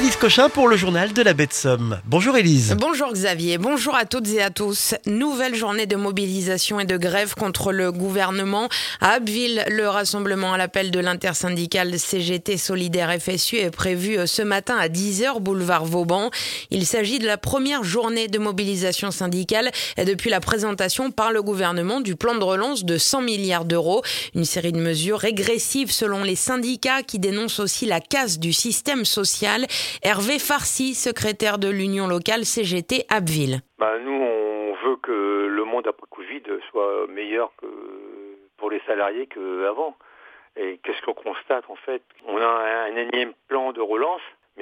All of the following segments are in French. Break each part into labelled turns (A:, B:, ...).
A: Élise Cochin pour le journal de la baie de Somme. Bonjour Élise.
B: Bonjour Xavier, bonjour à toutes et à tous. Nouvelle journée de mobilisation et de grève contre le gouvernement. À Abbeville, le rassemblement à l'appel de l'intersyndicale CGT Solidaire FSU est prévu ce matin à 10h, boulevard Vauban. Il s'agit de la première journée de mobilisation syndicale depuis la présentation par le gouvernement du plan de relance de 100 milliards d'euros. Une série de mesures régressives selon les syndicats qui dénoncent aussi la casse du système social. Hervé Farcy, secrétaire de l'Union locale CGT Abbeville.
C: Nous, on veut que le monde après Covid soit meilleur que pour les salariés qu'avant. Et qu'est-ce qu'on constate en fait? On a un énième plan de relance,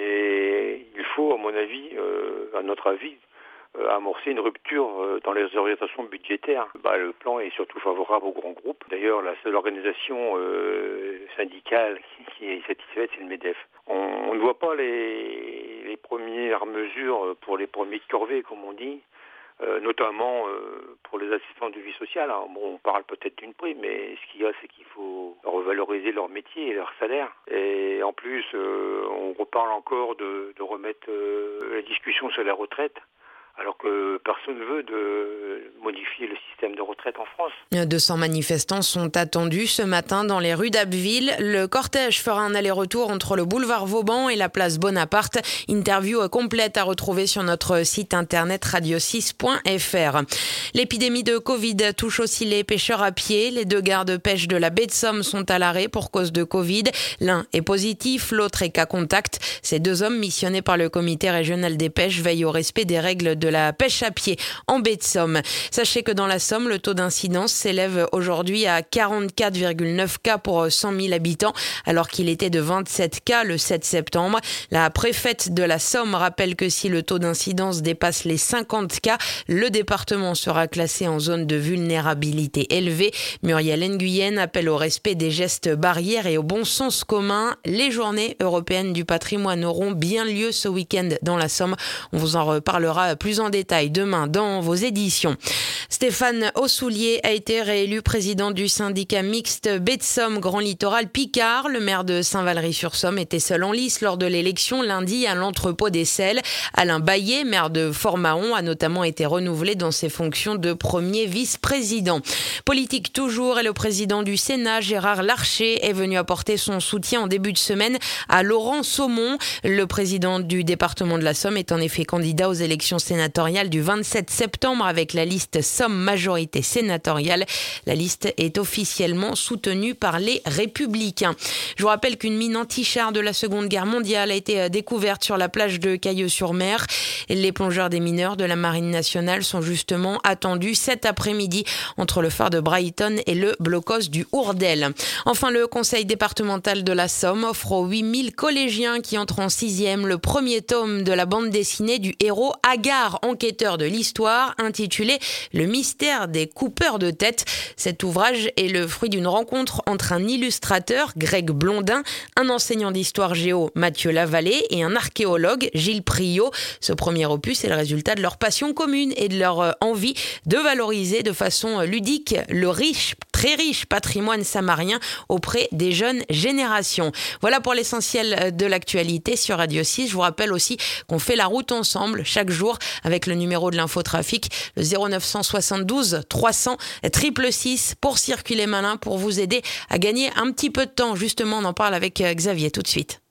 C: mais il faut, à mon avis, à notre avis, amorcer une rupture dans les orientations budgétaires. Le plan est surtout favorable aux grands groupes. D'ailleurs, la seule organisation syndicale qui est satisfaite, c'est le MEDEF. On ne voit pas les premières mesures pour les premiers de corvée, comme on dit, notamment pour les assistants de vie sociale. On parle peut-être d'une prime, mais ce qu'il y a, c'est qu'il faut revaloriser leur métier et leur salaire. Et en plus, on reparle encore de remettre la discussion sur la retraite, alors que personne ne veut de modifier le système de retraite en France.
B: 200 manifestants sont attendus ce matin dans les rues d'Abbeville. Le cortège fera un aller-retour entre le boulevard Vauban et la place Bonaparte. Interview complète à retrouver sur notre site internet radio6.fr. L'épidémie de Covid touche aussi les pêcheurs à pied. Les 2 gares de pêche de la baie de Somme sont à l'arrêt pour cause de Covid. L'un est positif, l'autre est cas contact. Ces 2 hommes missionnés par le comité régional des pêches veillent au respect des règles de la pêche à pied en baie de Somme. Sachez que dans la Somme, le taux d'incidence s'élève aujourd'hui à 44,9 cas pour 100 000 habitants, alors qu'il était de 27 cas le 7 septembre. La préfète de la Somme rappelle que si le taux d'incidence dépasse les 50 cas, le département sera classé en zone de vulnérabilité élevée. Muriel Nguyen appelle au respect des gestes barrières et au bon sens commun. Les journées européennes du patrimoine auront bien lieu ce week-end dans la Somme. On vous en reparlera plus en détail demain dans vos éditions. Stéphane Ossoulier a été réélu président du syndicat mixte baie de Somme Grand Littoral Picard. Le maire de Saint-Valery-sur-Somme était seul en lice lors de l'élection lundi à l'entrepôt des Selles. Alain Baillet, maire de Fort-Mahon, a notamment été renouvelé dans ses fonctions de premier vice-président. Politique toujours, et le président du Sénat, Gérard Larcher, est venu apporter son soutien en début de semaine à Laurent Saumon. Le président du département de la Somme est en effet candidat aux élections sénatoriales du 27 septembre avec la liste Somme Majorité Sénatoriale. La liste est officiellement soutenue par les Républicains. Je vous rappelle qu'une mine anti-char de la Seconde Guerre mondiale a été découverte sur la plage de Cailleux-sur-Mer. Les plongeurs des mineurs de la Marine nationale sont justement attendus cet après-midi entre le phare de Brighton et le blocos du Hourdel. Enfin, le conseil départemental de la Somme offre aux 8000 collégiens qui entrent en 6e le premier tome de la bande dessinée du héros Agar, enquêteur de l'histoire, intitulé Le mystère des coupeurs de tête. Cet ouvrage est le fruit d'une rencontre entre un illustrateur, Greg Blondin, un enseignant d'histoire géo, Mathieu Lavallée, et un archéologue, Gilles Priot. Ce premier opus est le résultat de leur passion commune et de leur envie de valoriser de façon ludique le très riche patrimoine samarien auprès des jeunes générations. Voilà pour l'essentiel de l'actualité sur Radio 6. Je vous rappelle aussi qu'on fait la route ensemble chaque jour avec le numéro de l'infotrafic, le 0972 300 666 pour circuler malin, pour vous aider à gagner un petit peu de temps. Justement, on en parle avec Xavier tout de suite.